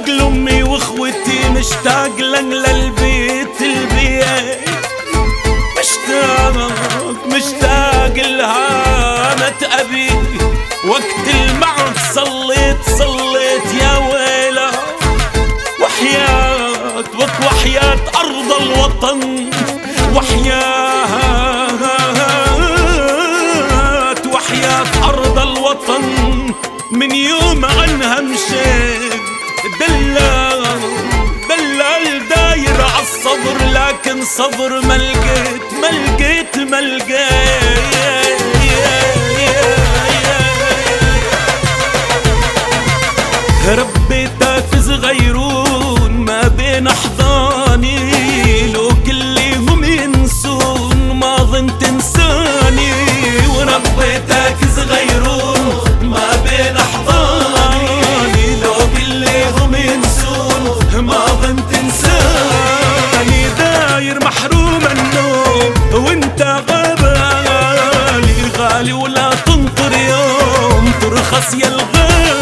لأمي واخوتي، مشتاق للبيت البيت، مشتاق لهانة أبي. وقت المعد صليت يا ويله، وحياة أرض الوطن، وحياة أرض الوطن. من يوم عنها مشيت دلال داير عالصبر، لكن صبر ما لقيت. ربيتها في صغيرون ما بين أحضاني، لو كلهم ينسون ما ظن تنساني. وربيتها في صغيرون ما بين أحضاني، لو كلهم ينسون ما ظن تنساني. داير محروم النوم وانت غالي، ولا تنطر يوم ترخص يا الغالي.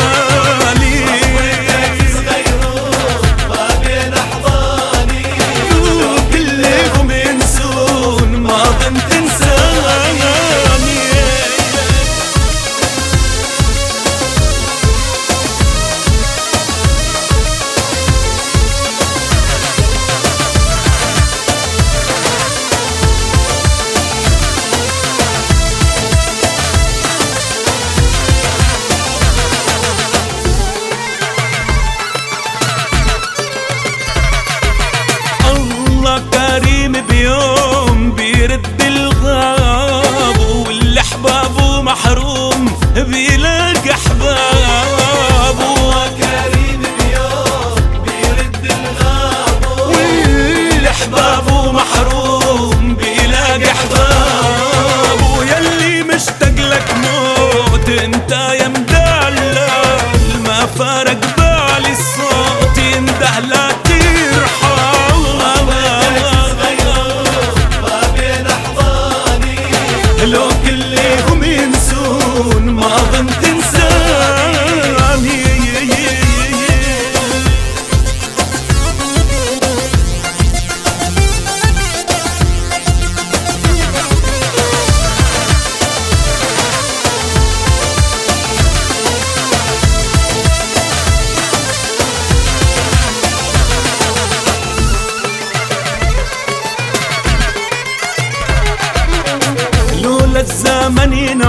كريم بيوم بيرد الغاب، واللي احبابه محروم بيلاقي احبابه. كريم بيوم بيرد الغاب، واللي احبابه محروم بيلاقي احبابه. يلي مشتاق لك موت انت يا مدلل، ما فارق بالي الصوت ينده لا ترحم. لو كلهم ينسون ما ظن تنساني. لولا الزمن